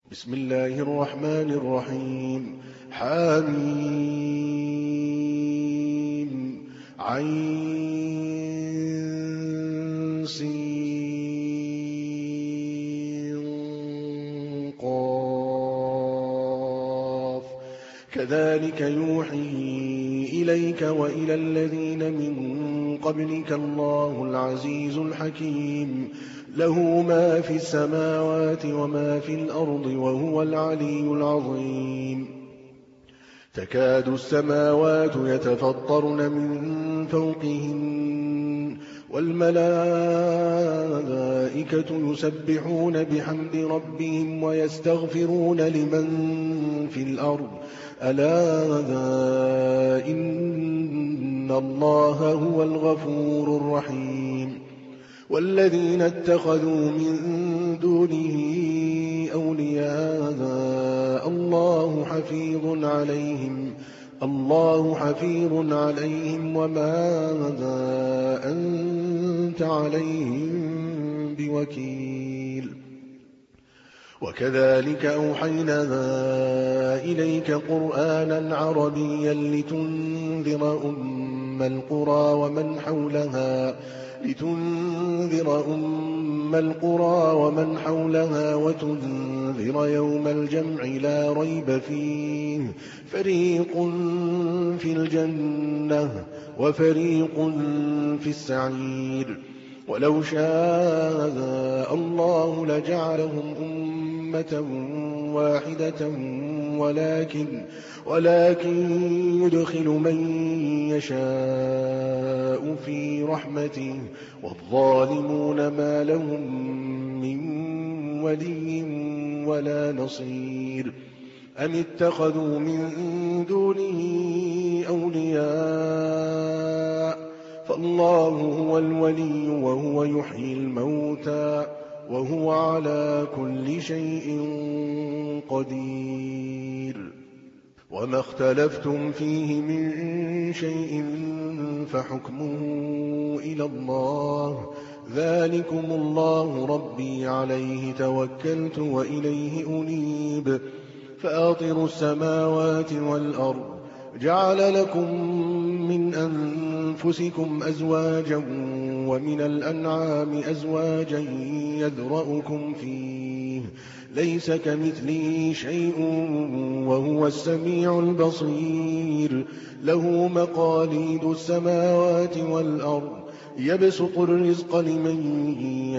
بسم الله الرحمن الرحيم. حميم عين سين قاف كذلك يوحي إليك وإلى الذين من قبلك الله العزيز الحكيم له ما في السماوات وما في الأرض وهو العلي العظيم. تكاد السماوات يتفطرن من فوقهن والملائكة يسبحون بحمد ربهم ويستغفرون لمن في الأرض ألا إن الله هو الغفور الرحيم. والذين اتخذوا من دونه أولياء الله حفيظ عليهم وما أنت عليهم بوكيل. وكذلك أوحينا إليك قرآنا عربيا لتنذر أم القرى ومن حولها وتنذر يوم الجمع لا ريب فيه فريق في الجنة وفريق في السعير. ولو شاء الله لجعلهم أمة واحدة ولكن يدخل من يشاء في رحمته والظالمون ما لهم من ولي ولا نصير. أم اتخذوا من دونه أولياء فالله هو الولي وهو يحيي الموتى وهو على كل شيء قدير. وما اختلفتم فيه من شيء فحكمه إلى الله ذلكم الله ربي عليه توكلت وإليه أنيب. فاطر السماوات والأرض جعل لكم من أنفسكم أزواجا ومن الأنعام أزواجا يذرأكم فيه ليس كمثله شيء وهو السميع البصير. له مقاليد السماوات والأرض يبسط الرزق لمن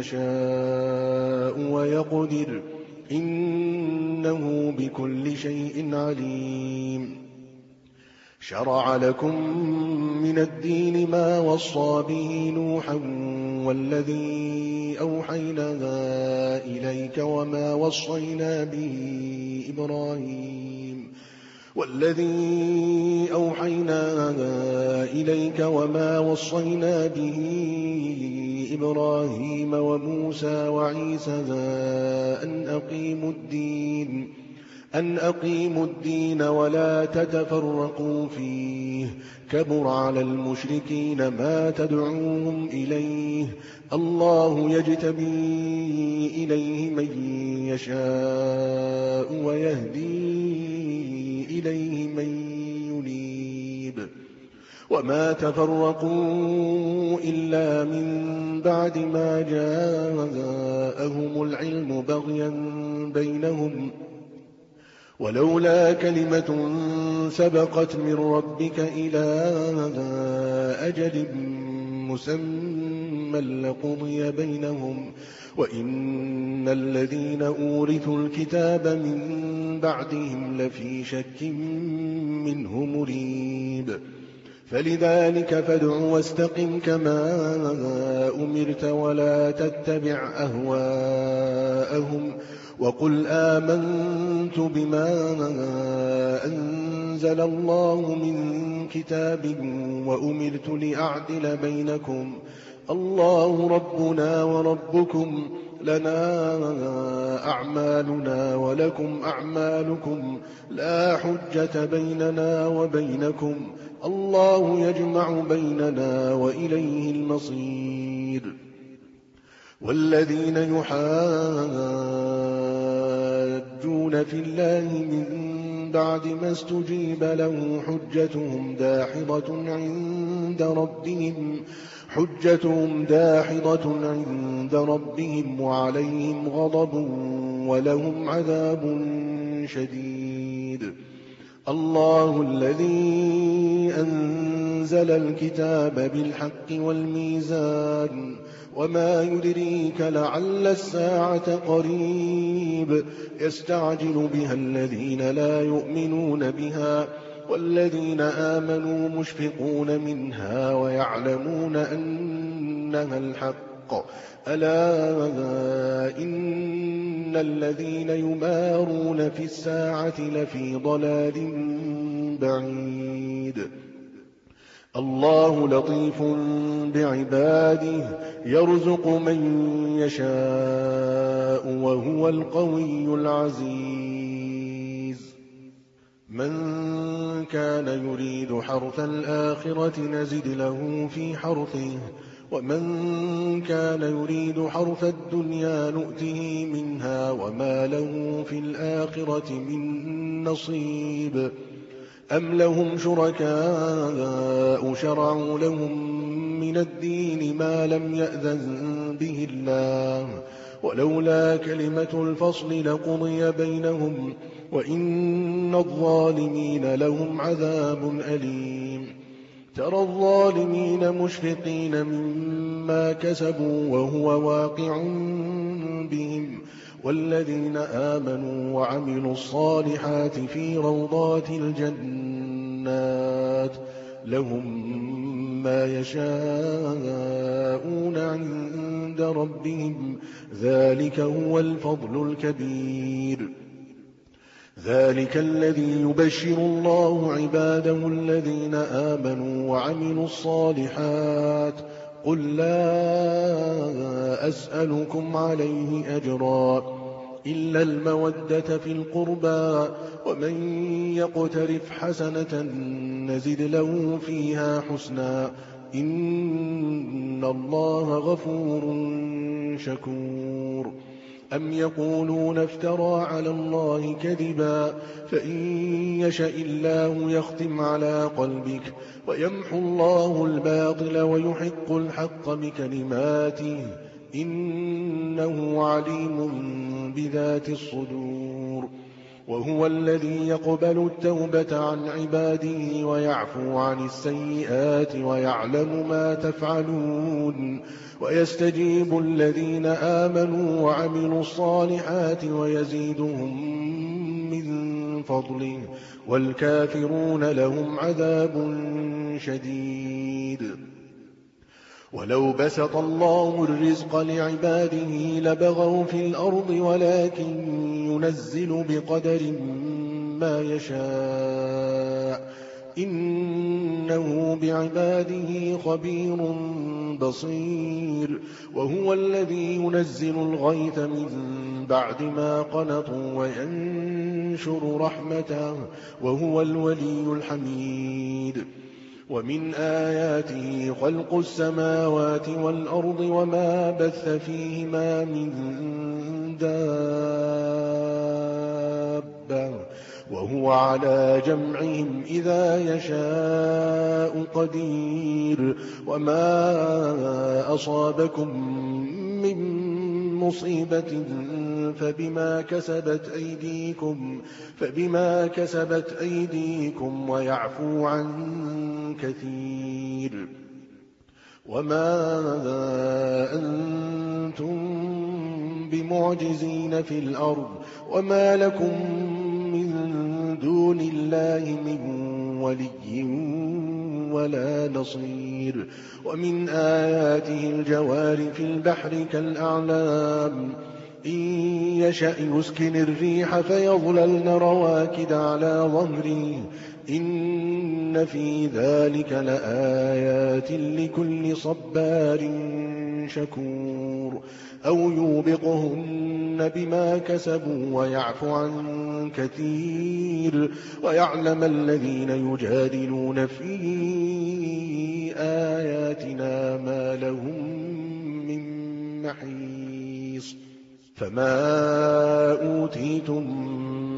يشاء ويقدر إنه بكل شيء عليم. شرع لكم من الدين ما وصى به نوحا والذي أوحينا إليك وما وصينا به إبراهيم وموسى وعيسى أن أقيموا الدين ولا تتفرقوا فيه كبر على المشركين ما تدعوهم إليه الله يجتبي إليه من يشاء ويهدي إليه من ينيب. وما تفرقوا إلا من بعد ما جاءهم العلم بغيا بينهم ولولا كلمة سبقت من ربك إلى أجل مسمى لقضي بينهم وإن الذين أورثوا الكتاب من بعدهم لفي شك منه مريب. فلذلك فادع واستقم كما أمرت ولا تتبع أهواءهم وقل آمنت بما أنزل الله من كتاب وأمرت لأعدل بينكم الله ربنا وربكم لنا أعمالنا ولكم أعمالكم لا حجة بيننا وبينكم الله يجمع بيننا وإليه المصير. والذين يحاجون يجادلون في الله من بعد ما استجيب له حجتهم داحضة عند ربهم وعليهم غضب ولهم عذاب شديد. الله الذي أنزل الكتاب بالحق والميزان وما يدريك لعل الساعة قريب يستعجل بها الذين لا يؤمنون بها والذين آمنوا مشفقون منها ويعلمون أنها الحق ألا إن الذين يمارون في الساعة لفي ضلال بعيد. الله لطيف بعباده يرزق من يشاء وهو القوي العزيز. من كان يريد حرث الآخرة نزد له في حرثه ومن كان يريد حرث الدنيا نؤته منها وما له في الآخرة من نصيب. أم لهم شركاء شرعوا لهم من الدين ما لم يأذن به الله ولولا كلمة الفصل لقضي بينهم وإن الظالمين لهم عذاب أليم. ترى الظالمين مشفقين مما كسبوا وهو واقع بهم والذين آمنوا وعملوا الصالحات في روضات الجنات لهم ما يشاءون عند ربهم ذلك هو الفضل الكبير. ذلك الذي يبشر الله عباده الذين آمنوا وعملوا الصالحات قل لا أسألكم عليه أجرا إلا المودة في القربى ومن يقترف حسنة نزد له فيها حسنا إن الله غفور شكور. أم يقولون افترى على الله كذبا فإن يشأ الله يختم على قلبك ويمحو الله الباطل ويحق الحق بكلماته إنه عليم بذات الصدور. وهو الذي يقبل التوبة عن عباده ويعفو عن السيئات ويعلم ما تفعلون ويستجيب الذين آمنوا وعملوا الصالحات ويزيدهم من فضله والكافرون لهم عذاب شديد. ولو بسط الله الرزق لعباده لبغوا في الأرض ولكن ينزل بقدر ما يشاء إنه بعباده خبير بصير. وهو الذي ينزل الغيث من بعد ما قنطوا وينشر رحمته وهو الولي الحميد. ومن آياته خلق السماوات والأرض وما بث فيهما من دابة وهو على جمعهم إذا يشاء قدير. وما أصابكم من مصيبة فبما كسبت أيديكم ويعفو عن كثير. وما أنتم بمعجزين في الأرض وما لكم من دون الله من ولي ولا نصير. ومن آياته الجوار في البحر كالأعلام إن يشأ يسكن الريح فيظللن رواكد على ظهره إن في ذلك لآيات لكل صبار شكور. أو يوبقهن بما كسبوا ويعفو عن كثير ويعلم الذين يجادلون في آياتنا ما لهم من محيص. فما أوتيتم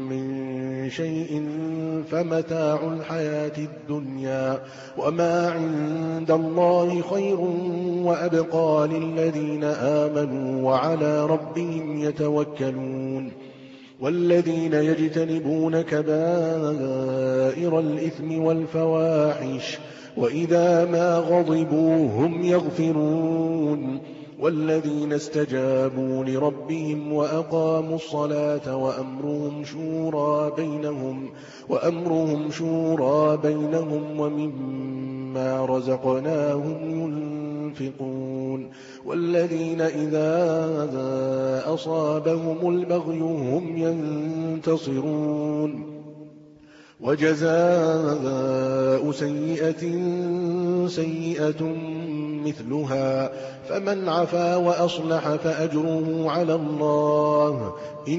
شيء فمتاع الحياة الدنيا وما عند الله خير وأبقى للذين آمنوا وعلى ربهم يتوكلون والذين يجتنبون كبائر الإثم والفواحش وإذا ما غضبوا هم يغفرون والذين استجابوا لربهم وأقاموا الصلاة وأمرهم شورى بينهم ومما رزقناهم ينفقون والذين إذا أصابهم البغي هم ينتصرون وجزاء سيئة مثلها فمن عفا وأصلح فأجره على الله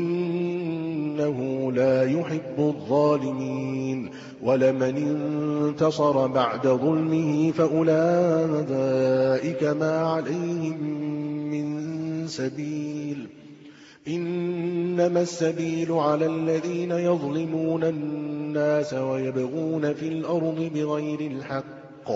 إنه لا يحب الظالمين ولمن انتصر بعد ظلمه فأولئك ما عليهم من سبيل إنما السبيل على الذين يظلمون الناس ويبغون في الأرض بغير الحق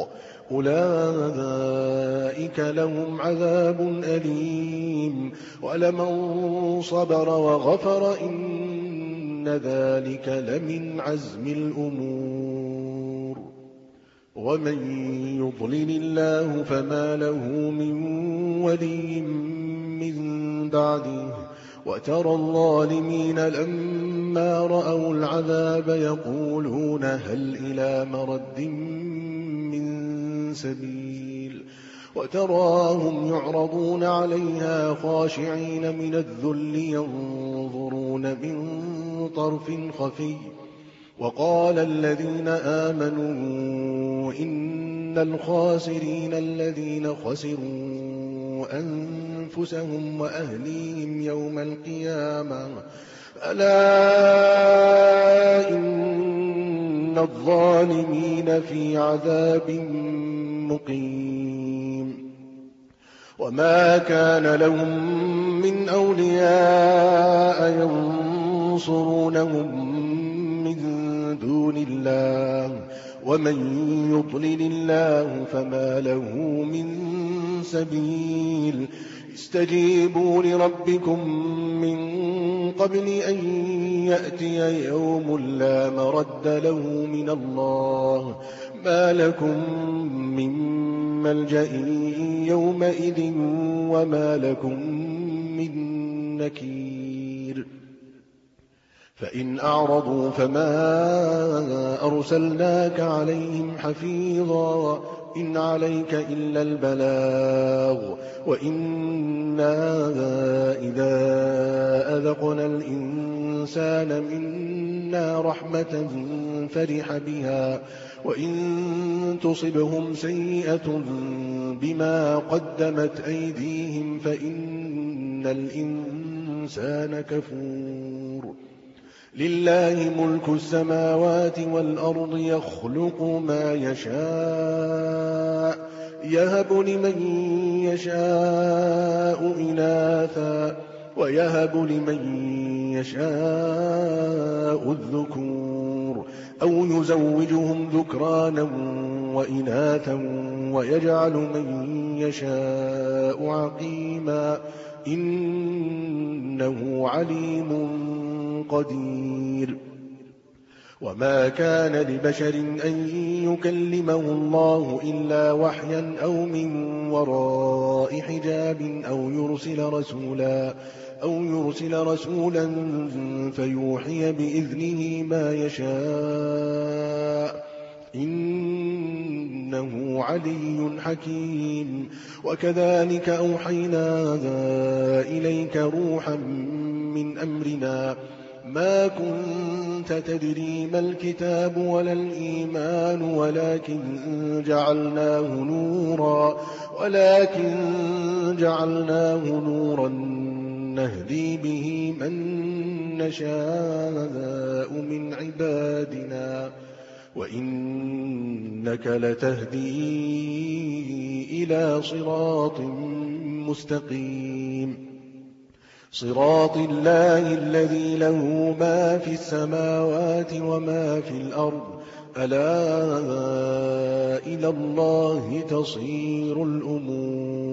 أولئك لهم عذاب أليم ولمن صبر وغفر إن ذلك لمن عزم الأمور ومن يضلل الله فما له من ولي من بعده وترى الظالمين لما رأوا العذاب يقولون هل إلى مرد من سبيل وتراهم يعرضون عليها خاشعين من الذل ينظرون من طرف خفي وقال الذين آمنوا إن الخاسرين الذين خسروا أنفسهم وأهليهم يوم القيامة ألا إن الظالمين في عذاب مقيم وما كان لهم من أولياء ينصرونهم من دون الله ومن يضلل الله فما له من سبيل استجيبوا لربكم من قبل أن يأتي يوم لا مرد له من الله ما لكم من ملجأ يومئذ وما لكم من نكير فإن أعرضوا فما أرسلناك عليهم حفيظا إن عليك إلا البلاغ وإنا إذا أذقنا الإنسان منا رحمة فرح بها وإن تصبهم سيئة بما قدمت أيديهم فإن الإنسان كفور لله ملك السماوات والأرض يخلق ما يشاء يهب لمن يشاء إناثا ويهب لمن يشاء الذكور أو يزوجهم ذكرانا وإناثا ويجعل من يشاء عقيما إنه عليم قدير وما كان لبشر أن يكلمه الله إلا وحيا أو من وراء حجاب أو يرسل رسولا فيوحي بإذنه ما يشاء إنه علي حكيم وكذلك أوحينا إليك روحا من أمرنا ما كنت تدري ما الكتاب ولا الإيمان ولكن جعلناه نورا نهدي به من نشاء من عبادنا وإنك لتهدي إلى صراط مستقيم صراط الله الذي له ما في السماوات وما في الأرض ألا إلى الله تصير الأمور